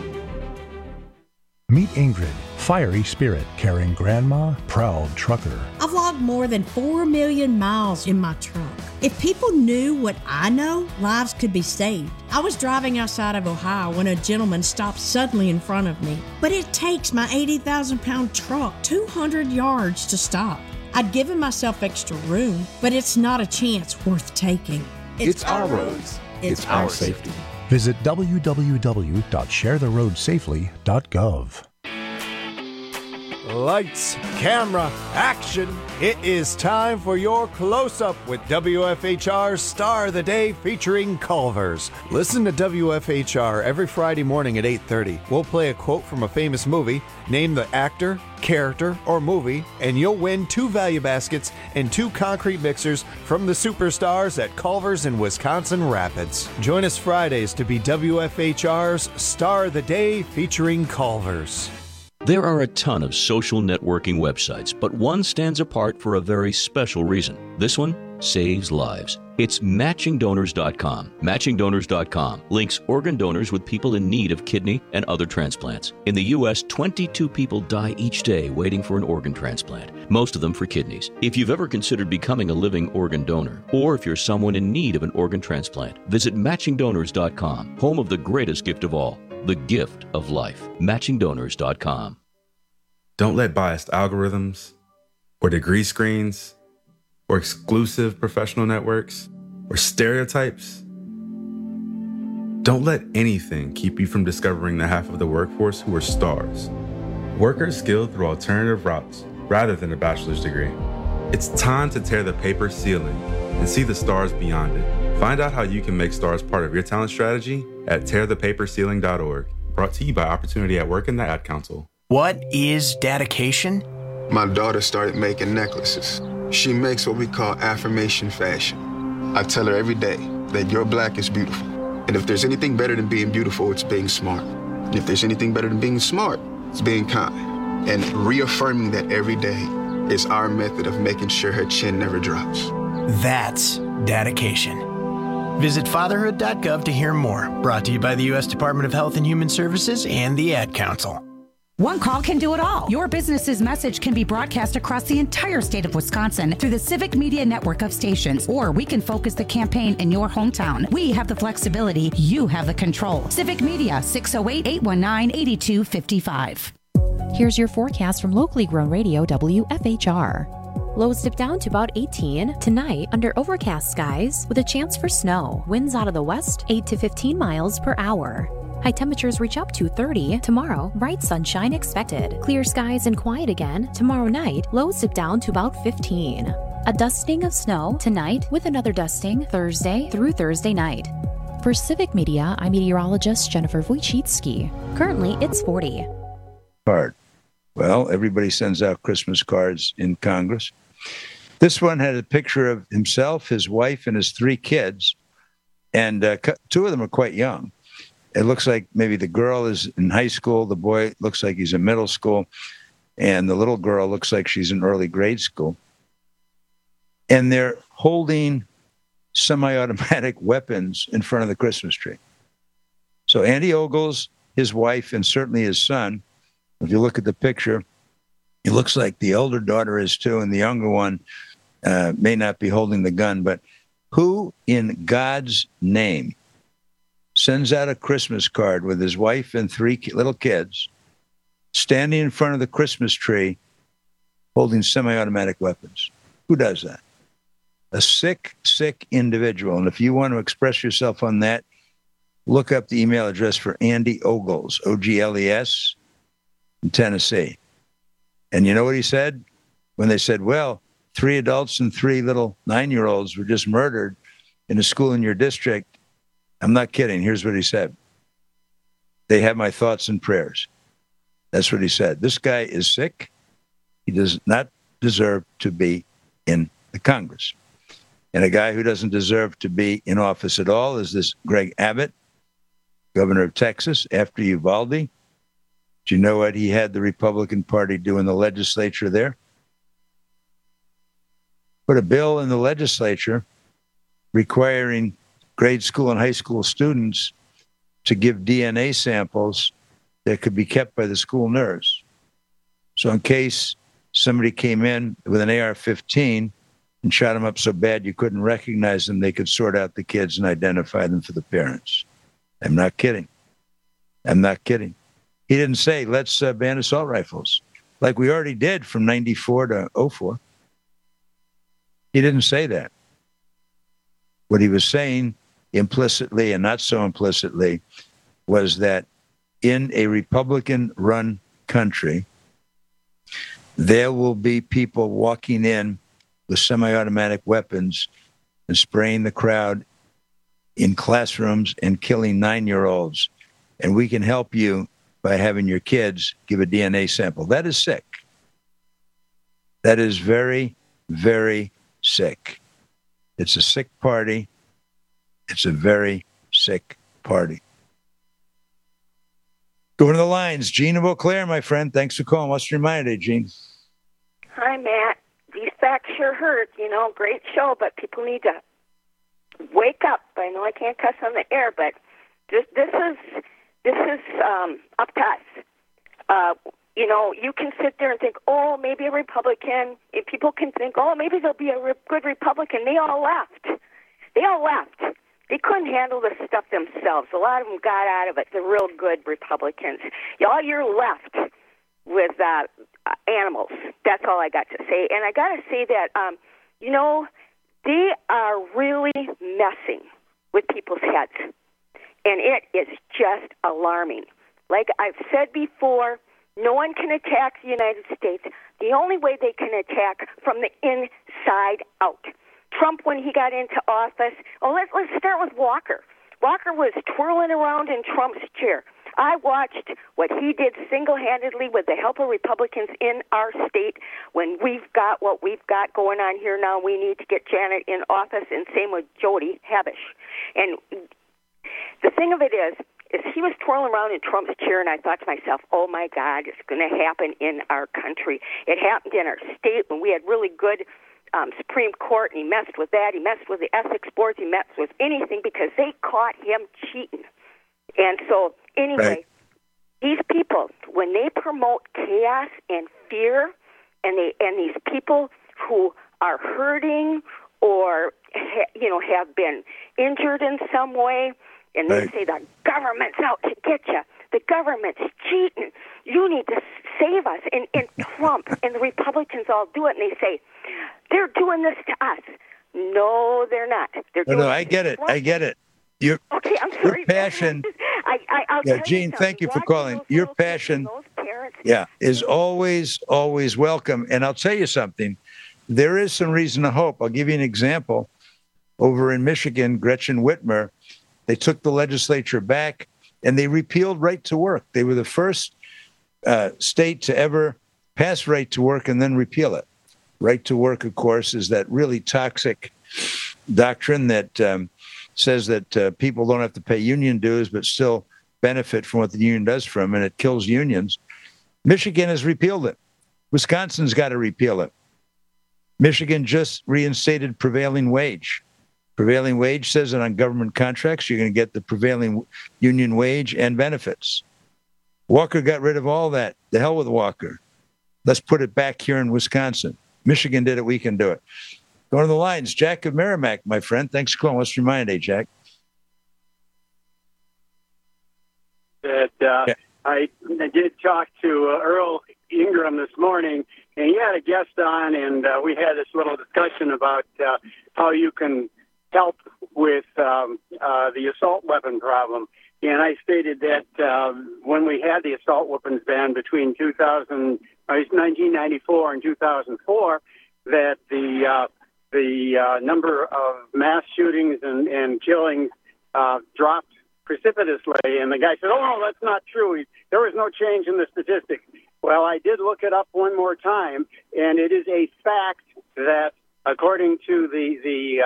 Meet Ingrid, fiery spirit, caring grandma, proud trucker. I've logged more than 4 million miles in my truck. If people knew what I know, lives could be saved. I was driving outside of Ohio when a gentleman stopped suddenly in front of me. But it takes my 80,000-pound truck 200 yards to stop. I'd given myself extra room, but it's not a chance worth taking. It's our roads. It's our safety. Visit www.sharetheroadsafely.gov. Lights, camera, action. It is time for your close-up with WFHR's Star of the Day featuring Culver's. Listen to WFHR every Friday morning at 8:30. We'll play a quote from a famous movie, name the actor, character, or movie, and you'll win 2 value baskets and 2 concrete mixers from the superstars at Culver's in Wisconsin Rapids. Join us Fridays to be WFHR's Star of the Day featuring Culver's. There are a ton of social networking websites, but one stands apart for a very special reason. This one saves lives. It's MatchingDonors.com. MatchingDonors.com links organ donors with people in need of kidney and other transplants. In the U.S., 22 people die each day waiting for an organ transplant, most of them for kidneys. If you've ever considered becoming a living organ donor, or if you're someone in need of an organ transplant, visit MatchingDonors.com, home of the greatest gift of all, the gift of life. MatchingDonors.com. Don't let biased algorithms or degree screens or exclusive professional networks or stereotypes. Don't let anything keep you from discovering the half of the workforce who are stars. Workers skilled through alternative routes rather than a bachelor's degree. It's time to tear the paper ceiling and see the stars beyond it. Find out how you can make stars part of your talent strategy at tearthepaperceiling.org. Brought to you by Opportunity at Work and the Ad Council. What is dedication? My daughter started making necklaces. She makes what we call affirmation fashion. I tell her every day that your black is beautiful. And if there's anything better than being beautiful, it's being smart. And if there's anything better than being smart, it's being kind. And reaffirming that every day is our method of making sure her chin never drops. That's dedication. Visit fatherhood.gov to hear more. Brought to you by the U.S. Department of Health and Human Services and the Ad Council. One call can do it all. Your business's message can be broadcast across the entire state of Wisconsin through the Civic Media network of stations, or we can focus the campaign in your hometown. We have the flexibility. You have the control. Civic Media, 608-819-8255. Here's your forecast from locally grown radio WFHR. Lows dip down to about 18 tonight under overcast skies with a chance for snow. Winds out of the west 8 to 15 miles per hour. High temperatures reach up to 30 tomorrow. Bright sunshine expected. Clear skies and quiet again tomorrow night. Lows dip down to about 15. A dusting of snow tonight with another dusting Thursday through Thursday night. For Civic Media, I'm meteorologist Jennifer Wojcicki. Currently, it's 40. Card. Well, everybody sends out Christmas cards in Congress. This one had a picture of himself, his wife, and his 3 kids. And 2 of them are quite young. It looks like maybe the girl is in high school. The boy looks like he's in middle school. And the little girl looks like she's in early grade school. And they're holding semi-automatic weapons in front of the Christmas tree. So Andy Ogles, his wife, and certainly his son, if you look at the picture, it looks like the elder daughter is too, and the younger one may not be holding the gun. But who in God's name sends out a Christmas card with his wife and 3 little kids standing in front of the Christmas tree holding semi-automatic weapons. Who does that? A sick, sick individual. And if you want to express yourself on that, look up the email address for Andy Ogles, O-G-L-E-S, in Tennessee. And you know what he said? When they said, well, 3 adults and 3 little 9-year-olds were just murdered in a school in your district. I'm not kidding. Here's what he said. They have my thoughts and prayers. That's what he said. This guy is sick. He does not deserve to be in the Congress. And a guy who doesn't deserve to be in office at all is this Greg Abbott, governor of Texas, after Uvalde. Do you know what he had the Republican Party do in the legislature there? Put a bill in the legislature requiring grade school and high school students to give DNA samples that could be kept by the school nurse. So in case somebody came in with an AR-15 and shot them up so bad you couldn't recognize them, they could sort out the kids and identify them for the parents. I'm not kidding. I'm not kidding. He didn't say, let's ban assault rifles, like we already did from 94 to 04. He didn't say that. What he was saying implicitly and not so implicitly was that in a Republican-run country, there will be people walking in with semi-automatic weapons and spraying the crowd in classrooms and killing 9-year-olds. And we can help you by having your kids give a DNA sample. That is sick. That is very, very sick. It's a sick party. It's a very sick party. Going to the lines. Gene of Eau Claire, my friend. Thanks for calling. What's your mind today, Gene? Hi, Matt. These facts sure hurt. You know, great show, but people need to wake up. I know I can't cuss on the air, but this is up to us. You know, you can sit there and think, oh, maybe a Republican. If people can think, oh, maybe there'll be a good Republican. They all left. They couldn't handle this stuff themselves. A lot of them got out of it. The real good Republicans. All you're left with animals. That's all I got to say. And I got to say that, you know, they are really messing with people's heads. And it is just alarming. Like I've said before, no one can attack the United States. The only way they can attack from the inside out. Trump, when he got into office, let's start with Walker. Walker was twirling around in Trump's chair. I watched what he did single-handedly with the help of Republicans in our state when we've got what we've got going on here now. We need to get Janet in office, and same with Jody Habush. And the thing of it is he was twirling around in Trump's chair, and I thought to myself, oh, my God, it's going to happen in our country. It happened in our state when we had really good Supreme Court, and he messed with that. He messed with the ethics boards. He messed with anything because they caught him cheating. And so, anyway, These people, when they promote chaos and fear, and these people who are hurting or have been injured in some way, and they say the government's out to get you. The government's cheating. You need to save us. And Trump and the Republicans all do it, and they say, they're doing this to us. No, they're not. I get it. I get it. Okay, I'm sorry. Your passion. I'll Gene, thank you for calling. Your passion, is always, always welcome. And I'll tell you something. There is some reason to hope. I'll give you an example. Over in Michigan, Gretchen Whitmer, they took the legislature back and they repealed right to work. They were the first state to ever pass right to work and then repeal it. Right to work, of course, is that really toxic doctrine that says that people don't have to pay union dues but still benefit from what the union does for them, and it kills unions. Michigan has repealed it. Wisconsin's got to repeal it. Michigan just reinstated prevailing wage. Prevailing wage says that on government contracts, you're going to get the prevailing union wage and benefits. Walker got rid of all that. The hell with Walker. Let's put it back here in Wisconsin. Michigan did it. We can do it. Going to the lines. Jack of Merrimack, my friend. Thanks for calling. What's your mind today, Jack? that I did talk to Earl Ingram this morning, and he had a guest on, and we had this little discussion about how you can help with the assault weapon problem. And I stated that when we had the assault weapons ban between 1994 and 2004, that the number of mass shootings and killings dropped precipitously. And the guy said, "Oh, no, that's not true. There was no change in the statistics." Well, I did look it up one more time, and it is a fact that according to the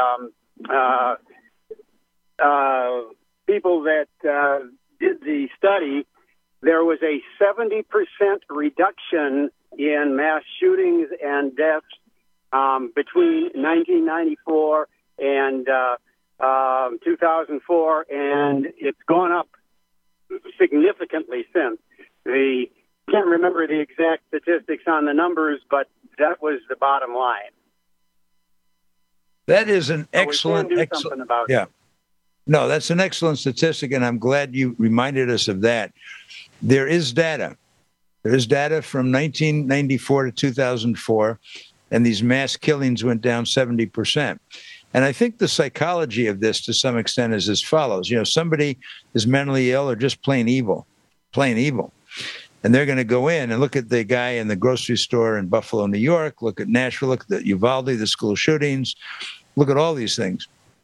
people that did the study, there was a 70% reduction in mass shootings and deaths between 1994 and 2004, and it's gone up significantly since. Can't remember the exact statistics on the numbers, but that was the bottom line. That is an so excellent, something about yeah. it. No, that's an excellent statistic, and I'm glad you reminded us of that. There is data. There is data from 1994 to 2004, and these mass killings went down 70%. And I think the psychology of this, to some extent, is as follows. Somebody is mentally ill or just plain evil. And they're going to go in and look at the guy in the grocery store in Buffalo, New York, look at Nashville, look at Uvalde, the school shootings, look at all these things.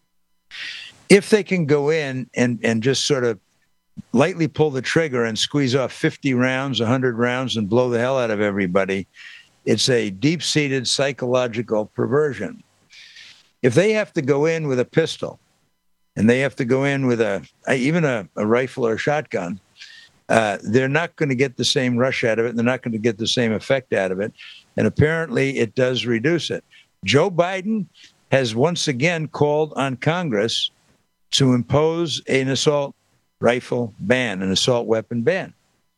If they can go in and just sort of lightly pull the trigger and squeeze off 50 rounds, 100 rounds, and blow the hell out of everybody, it's a deep-seated psychological perversion. If they have to go in with a pistol, and they have to go in with even a rifle or a shotgun, they're not going to get the same rush out of it. And they're not going to get the same effect out of it. And apparently it does reduce it. Joe Biden has once again called on Congress to impose an assault rifle ban, an assault weapon ban.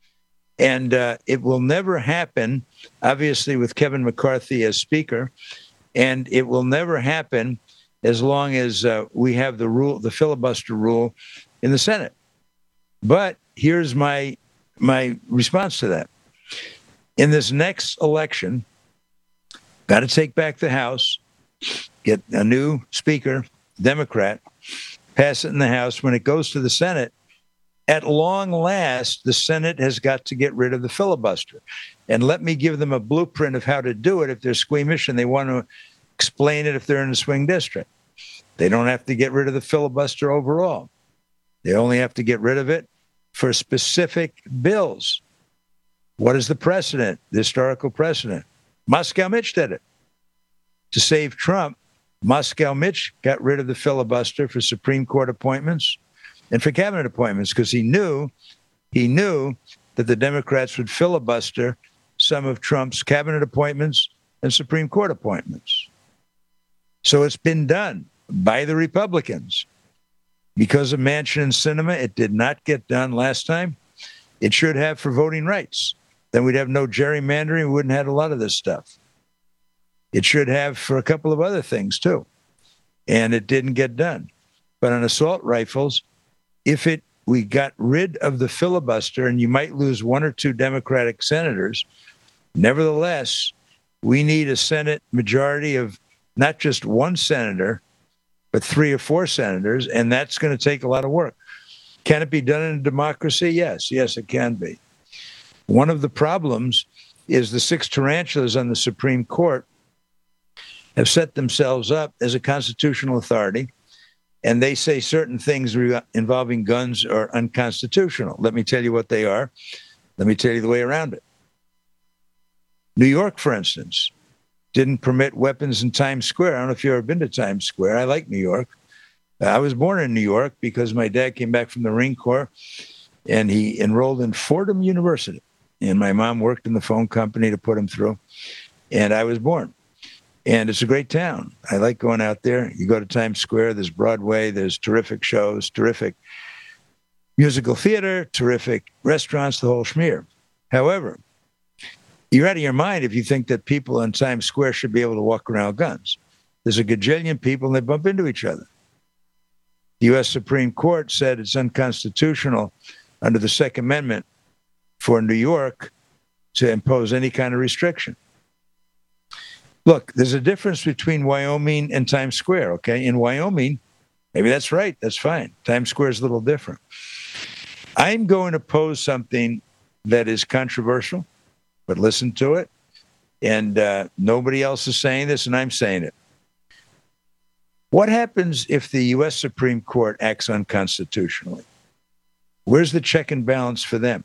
And it will never happen, obviously, with Kevin McCarthy as Speaker. And it will never happen as long as we have the filibuster rule in the Senate. But here's my response to that. In this next election, got to take back the House, get a new Speaker, Democrat, pass it in the House. When it goes to the Senate, at long last, the Senate has got to get rid of the filibuster. And let me give them a blueprint of how to do it if they're squeamish and they want to explain it if they're in a swing district. They don't have to get rid of the filibuster overall. They only have to get rid of it for specific bills. What is the precedent, the historical precedent? Moscow Mitch did it. To save Trump, Moscow Mitch got rid of the filibuster for Supreme Court appointments and for cabinet appointments because he knew that the Democrats would filibuster some of Trump's cabinet appointments and Supreme Court appointments. So it's been done by the Republicans. Because of Manchin and Sinema, it did not get done last time. It should have for voting rights. Then we'd have no gerrymandering. We wouldn't have a lot of this stuff. It should have for a couple of other things, too. And it didn't get done. But on assault rifles, we got rid of the filibuster, and you might lose one or two Democratic senators, nevertheless, we need a Senate majority of not just one senator, but 3 or 4 senators, and that's going to take a lot of work. Can it be done in a democracy? Yes, it can be. One of the problems is the 6 tarantulas on the Supreme Court have set themselves up as a constitutional authority, and they say certain things involving guns are unconstitutional. Let me tell you what they are. Let me tell you the way around it. New York, for instance, didn't permit weapons in Times Square. I don't know if you've ever been to Times Square. I like New York. I was born in New York because my dad came back from the Marine Corps, and he enrolled in Fordham University. And my mom worked in the phone company to put him through. And I was born. And it's a great town. I like going out there. You go to Times Square, there's Broadway, there's terrific shows, terrific musical theater, terrific restaurants, the whole schmear. However, you're out of your mind if you think that people in Times Square should be able to walk around with guns. There's a gajillion people and they bump into each other. The U.S. Supreme Court said it's unconstitutional under the Second Amendment for New York to impose any kind of restriction. Look, there's a difference between Wyoming and Times Square, okay? In Wyoming, maybe that's right, that's fine. Times Square is a little different. I'm going to pose something that is controversial, but listen to it. And nobody else is saying this, and I'm saying it. What happens if the U.S. Supreme Court acts unconstitutionally? Where's the check and balance for them?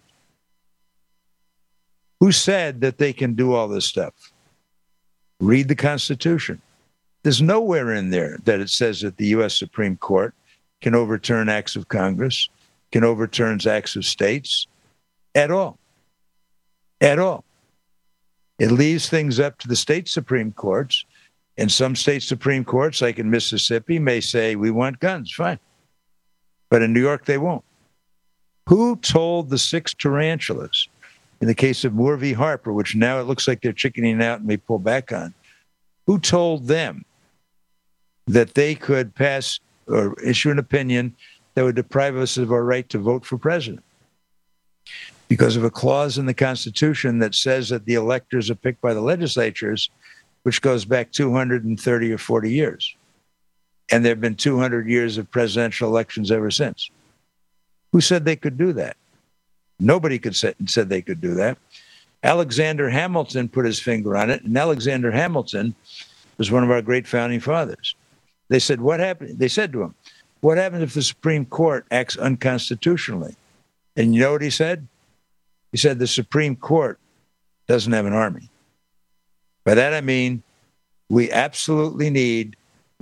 Who said that they can do all this stuff? Read the Constitution. There's nowhere in there that it says that the U.S. Supreme Court can overturn acts of Congress, can overturn acts of states, at all. At all. It leaves things up to the state Supreme Courts, and some state Supreme Courts, like in Mississippi, may say, we want guns, fine. But in New York, they won't. Who told the 6 tarantulas, in the case of Moore v. Harper, which now it looks like they're chickening out and may pull back on, who told them that they could pass or issue an opinion that would deprive us of our right to vote for president? Because of a clause in the Constitution that says that the electors are picked by the legislatures, which goes back 230 or 40 years. And there have been 200 years of presidential elections ever since. Who said they could do that? Nobody said they could do that. Alexander Hamilton put his finger on it, and Alexander Hamilton was one of our great founding fathers. They said, what happened? They said to him, what happens if the Supreme Court acts unconstitutionally? And you know what he said? He said the Supreme Court doesn't have an army. By that I mean we absolutely need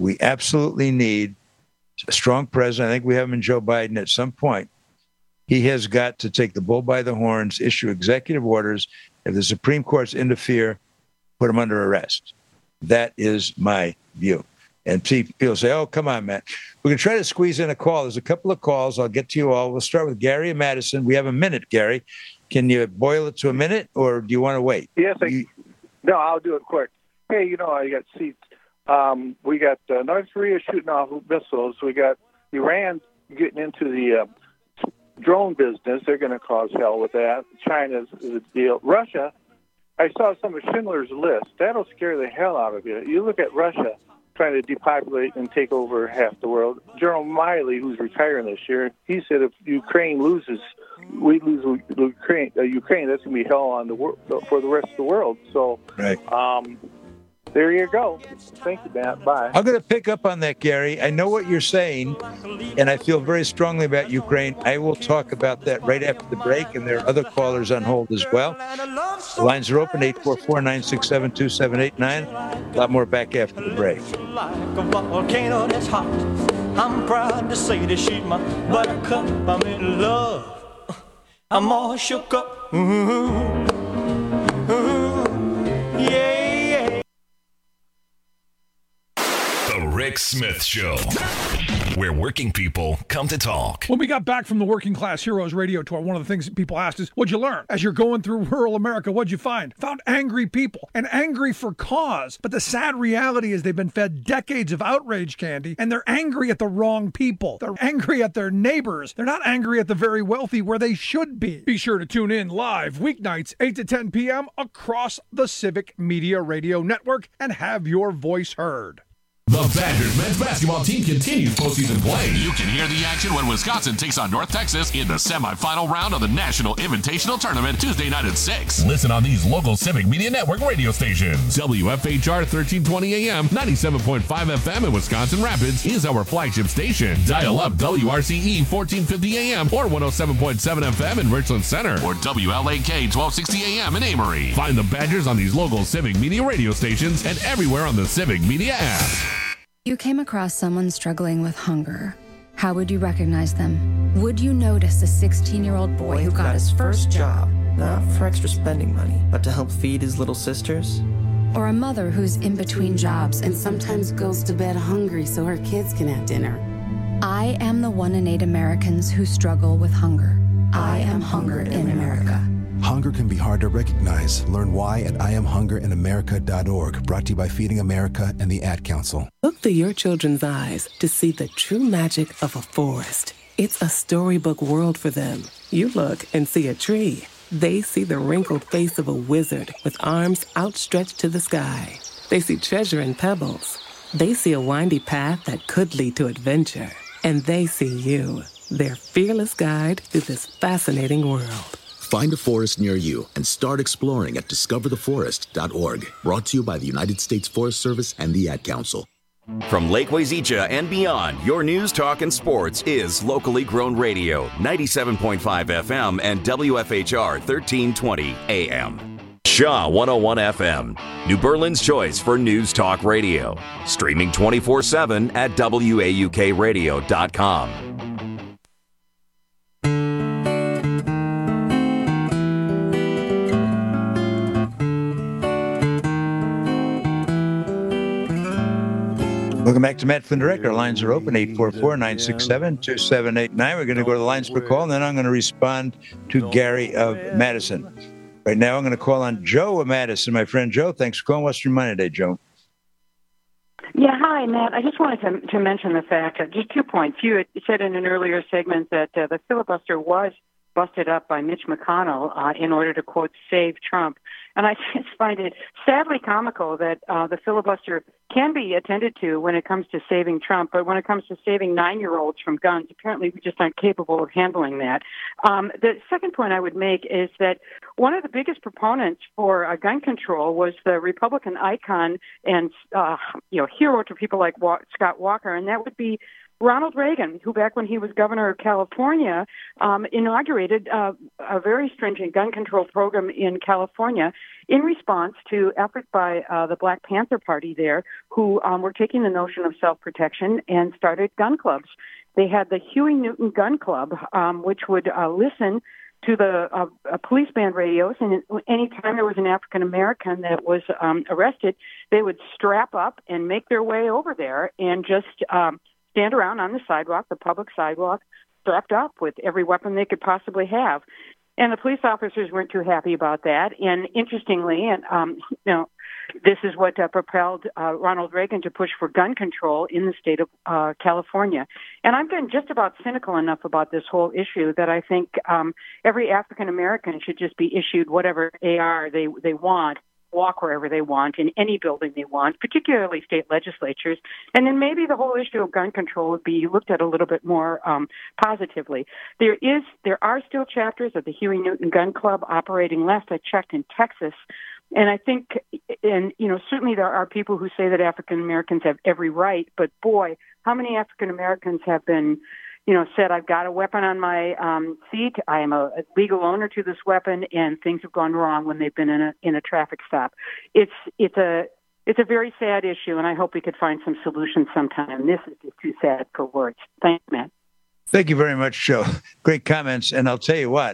a strong president. I think we have him in Joe Biden at some point. He has got to take the bull by the horns, issue executive orders. If the Supreme Courts interfere, put him under arrest. That is my view. And people say, oh, come on, Matt. We're going to try to squeeze in a call. There's a couple of calls. I'll get to you all. We'll start with Gary and Madison. We have a minute, Gary. Can you boil it to a minute, or do you want to wait? Yes, no, I'll do it quick. Hey, I got seats. We got North Korea shooting off missiles. We got Iran getting into the drone business. They're going to cause hell with that. China's the deal. Russia, I saw some of Schindler's List. That'll scare the hell out of you. You look at Russia trying to depopulate and take over half the world. General Miley, who's retiring this year, he said if Ukraine loses, we lose Ukraine. That's going to be hell on the for the rest of the world. So, right. There you go. Thank you, Matt. Bye. I'm going to pick up on that, Gary. I know what you're saying, and I feel very strongly about Ukraine. I will talk about that right after the break, and there are other callers on hold as well. The lines are open, 844-967-2789. A lot more back after the break. Like a volcano that's hot. I'm proud to say that she's my buttercup. I'm in love. I'm all shook up. Ooh, yeah. The Rick Smith Show, where working people come to talk. When we got back from the Working Class Heroes radio tour, one of the things that people asked is, what'd you learn? As you're going through rural America, what'd you find? Found angry people, and angry for cause. But the sad reality is they've been fed decades of outrage candy, and they're angry at the wrong people. They're angry at their neighbors. They're not angry at the very wealthy where they should be. Be sure to tune in live weeknights, 8 to 10 p.m. across the Civic Media Radio Network and have your voice heard. The Badgers men's basketball team continues postseason play. You can hear the action when Wisconsin takes on North Texas in the semifinal round of the National Invitational Tournament Tuesday night at 6. Listen on these local Civic Media Network radio stations. WFHR 1320 AM, 97.5 FM in Wisconsin Rapids is our flagship station. Dial up WRCE 1450 AM or 107.7 FM in Richland Center or WLAK 1260 AM in Amory. Find the Badgers on these local Civic Media radio stations and everywhere on the Civic Media app. You came across someone struggling with hunger. How would you recognize them? Would you notice a 16-year-old boy who got his first job? Not for extra spending money, but to help feed his little sisters? Or a mother who's in between jobs and sometimes goes to bed hungry so her kids can have dinner? I am the 1 in 8 Americans who struggle with hunger. I am hunger in America. Hunger can be hard to recognize. Learn why at IamHungerInAmerica.org. Brought to you by Feeding America and the Ad Council. Look through your children's eyes to see the true magic of a forest. It's a storybook world for them. You look and see a tree. They see the wrinkled face of a wizard with arms outstretched to the sky. They see treasure in pebbles. They see a windy path that could lead to adventure. And they see you, their fearless guide through this fascinating world. Find a forest near you and start exploring at discovertheforest.org. Brought to you by the United States Forest Service and the Ad Council. From Lake Wazeecha and beyond, your news, talk, and sports is Locally Grown Radio, 97.5 FM and WFHR 1320 AM. Shaw 101 FM, New Berlin's choice for news talk radio. Streaming 24/7 at WAUKradio.com. Welcome back to Matt Flynn Direct. Our lines are open, 844-967-2789. We're going to go to the lines per call, and then I'm going to respond to Gary of Madison. Right now, I'm going to call on Joe of Madison. My friend Joe, thanks for calling. What's your mind today, Joe? Yeah, hi, Matt. I just wanted to mention the fact that just 2 points. You had said in an earlier segment that the filibuster was busted up by Mitch McConnell in order to, quote, save Trump. And I just find it sadly comical that the filibuster can be attended to when it comes to saving Trump, but when it comes to saving 9-year-olds from guns, apparently we just aren't capable of handling that. The second point I would make is that one of the biggest proponents for gun control was the Republican icon and hero to people like Scott Walker, and that would be Ronald Reagan, who back when he was governor of California, inaugurated a very stringent gun control program in California in response to efforts by the Black Panther Party there, who were taking the notion of self-protection and started gun clubs. They had the Huey Newton Gun Club, which would listen to the police band radios, and any time there was an African-American that was arrested, they would strap up and make their way over there and just stand around on the sidewalk, the public sidewalk, strapped up with every weapon they could possibly have. And the police officers weren't too happy about that. And interestingly, this is what propelled Ronald Reagan to push for gun control in the state of California. And I'm getting just about cynical enough about this whole issue that I think every African-American should just be issued whatever AR they want, walk wherever they want, in any building they want, particularly state legislatures. And then maybe the whole issue of gun control would be looked at a little bit more positively. There are still chapters of the Huey Newton Gun Club operating left. I checked in Texas. And I think, certainly there are people who say that African Americans have every right, but boy, how many African Americans have been said, I've got a weapon on my seat, I am a legal owner to this weapon, and things have gone wrong when they've been in a traffic stop. It's a very sad issue, and I hope we could find some solutions sometime. This is just too sad for words. Thanks, Matt. Thank you very much, Joe. Great comments. And I'll tell you what,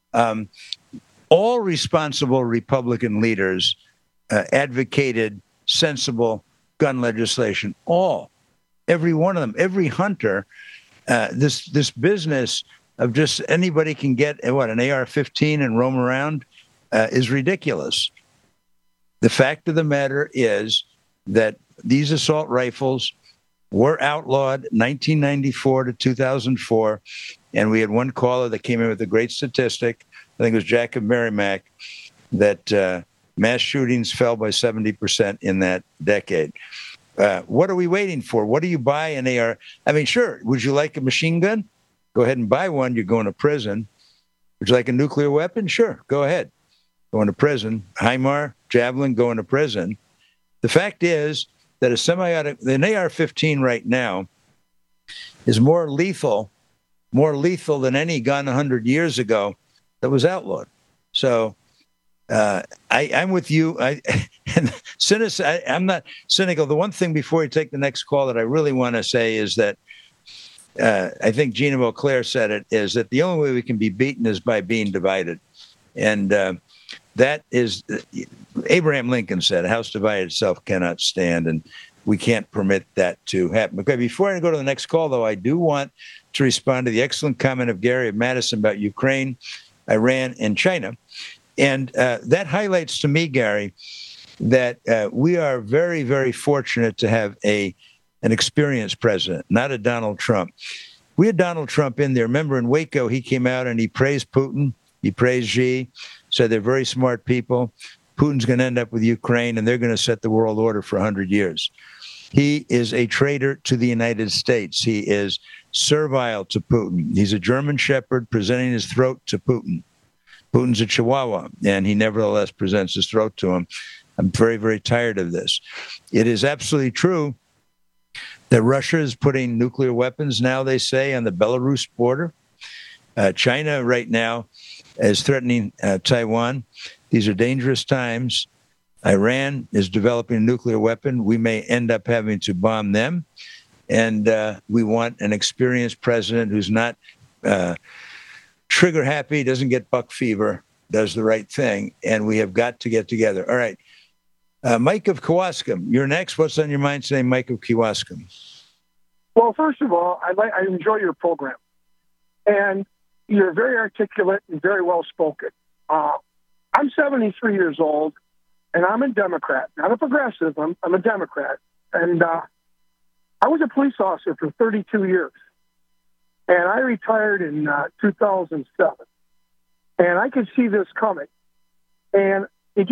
all responsible Republican leaders advocated sensible gun legislation. Every one of them, every hunter. This business of just anybody can get an AR-15 and roam around is ridiculous. The fact of the matter is that these assault rifles were outlawed 1994 to 2004, and we had one caller that came in with a great statistic. I think it was Jack of Merrimack, that mass shootings fell by 70% in that decade. What are we waiting for? What do you buy an AR? I mean, sure. Would you like a machine gun? Go ahead and buy one. You're going to prison. Would you like a nuclear weapon? Sure. Go ahead. Going to prison. HIMAR, Javelin, going to prison. The fact is that an AR-15 right now is more lethal than any gun 100 years ago that was outlawed. So I'm with you. I'm not cynical. The one thing before we take the next call that I really want to say is that I think Gina Beauclair said it, is that the only way we can be beaten is by being divided. And that is, Abraham Lincoln said, a house divided itself cannot stand, and we can't permit that to happen. Okay, before I go to the next call, though, I do want to respond to the excellent comment of Gary of Madison about Ukraine, Iran, and China. And that highlights to me, Gary, that we are very, very fortunate to have an experienced president, not a Donald Trump. We had Donald Trump in there. Remember in Waco, he came out and he praised Putin. He praised Xi, said they're very smart people. Putin's going to end up with Ukraine, and they're going to set the world order for 100 years. He is a traitor to the United States. He is servile to Putin. He's a German shepherd presenting his throat to Putin. Putin's a Chihuahua, and he nevertheless presents his throat to him. I'm very, very tired of this. It is absolutely true that Russia is putting nuclear weapons now, they say, on the Belarus border. China right now is threatening Taiwan. These are dangerous times. Iran is developing a nuclear weapon. We may end up having to bomb them. And we want an experienced president who's not trigger happy, doesn't get buck fever, does the right thing. And we have got to get together. All right. Mike of Kewaskum, you're next. What's on your mind today, Mike of Kewaskum? Well, first of all, I enjoy your program. And you're very articulate and very well-spoken. I'm 73 years old, and I'm a Democrat. Not a progressive. I'm a Democrat. And I was a police officer for 32 years. And I retired in 2007. And I could see this coming. And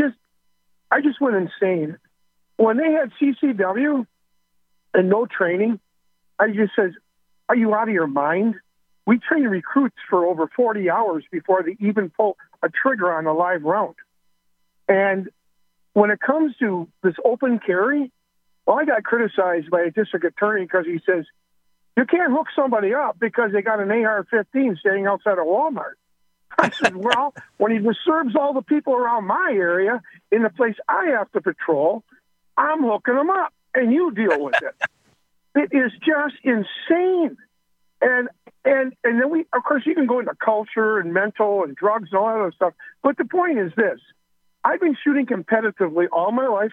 I just went insane. When they had CCW and no training, I just said, are you out of your mind? We train recruits for over 40 hours before they even pull a trigger on a live round. And when it comes to this open carry, well, I got criticized by a district attorney because he says, you can't hook somebody up because they got an AR-15 staying outside of Walmart. I said, well, when he disturbs all the people around my area in the place I have to patrol, I'm hooking them up, and you deal with it. It is just insane. And then we, of course, you can go into culture and mental and drugs and all that other stuff. But the point is this. I've been shooting competitively all my life.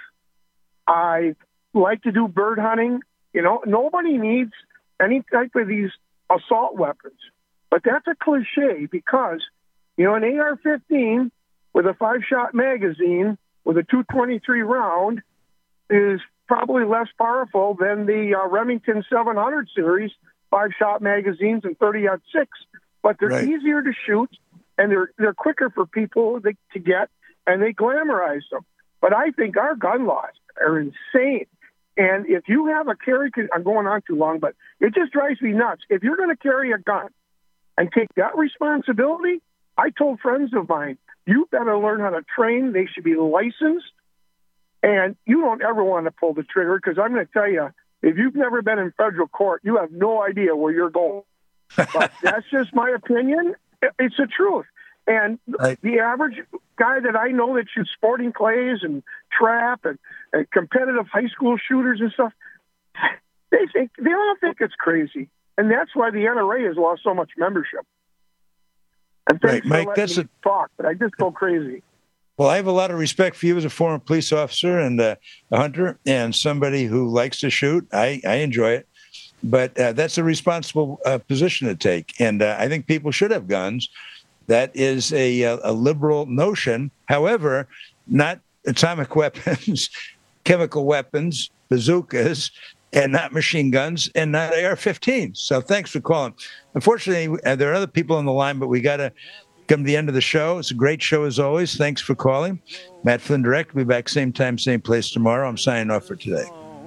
I like to do bird hunting. You know, nobody needs any type of these assault weapons. But that's a cliche because, you know, an AR-15 with a 5-shot magazine with a .223 round is probably less powerful than the Remington 700 series 5-shot magazines and 30-06. But they're easier to shoot, and they're quicker for people to get, and they glamorize them. But I think our gun laws are insane. And if you have a carry, I'm going on too long, but it just drives me nuts. If you're going to carry a gun and take that responsibility, I told friends of mine, you better learn how to train. They should be licensed. And you don't ever want to pull the trigger because I'm going to tell you, if you've never been in federal court, you have no idea where you're going. But that's just my opinion. It's the truth. And the average guy that I know that shoots sporting clays and trap and competitive high school shooters and stuff, they all think it's crazy. And that's why the NRA has lost so much membership. And thanks for letting me talk, but I just go crazy. Well, I have a lot of respect for you as a former police officer and a hunter and somebody who likes to shoot. I enjoy it. But that's a responsible position to take. And I think people should have guns. That is a liberal notion. However, not atomic weapons, chemical weapons, bazookas, and not machine guns, and not AR-15s. So thanks for calling. Unfortunately, there are other people on the line, but we got to come to the end of the show. It's a great show as always. Thanks for calling. Matt Flynn Direct will be back same time, same place tomorrow. I'm signing off for today.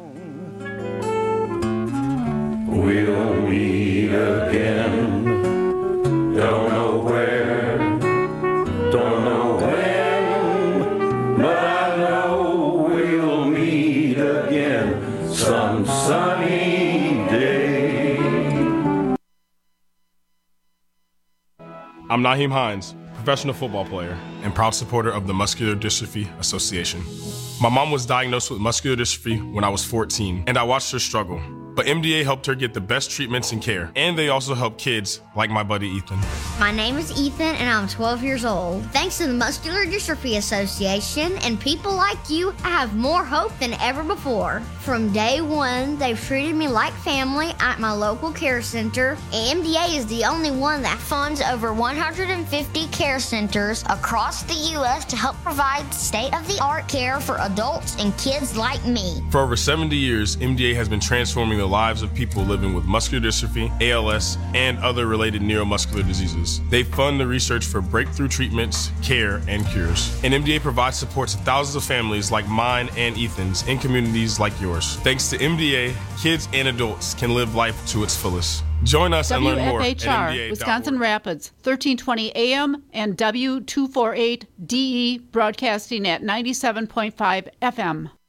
We'll meet again. Don't know where, don't know when, but I know we'll meet again some sunny day. I'm Naheem Hines, professional football player and proud supporter of the Muscular Dystrophy Association. My mom was diagnosed with muscular dystrophy when I was 14, and I watched her struggle. But MDA helped her get the best treatments and care, and they also help kids like my buddy Ethan. My name is Ethan, and I'm 12 years old. Thanks to the Muscular Dystrophy Association and people like you, I have more hope than ever before. From day one, they've treated me like family at my local care center. MDA is the only one that funds over 150 care centers across the U.S. to help provide state-of-the-art care for adults and kids like me. For over 70 years, MDA has been transforming the the lives of people living with muscular dystrophy, ALS, and other related neuromuscular diseases. They fund the research for breakthrough treatments, care, and cures. And MDA provides support to thousands of families like mine and Ethan's in communities like yours. Thanks to MDA, kids and adults can live life to its fullest. Join us and learn more at WFHR, Wisconsin Rapids, 1320 AM and W248DE broadcasting at 97.5 FM.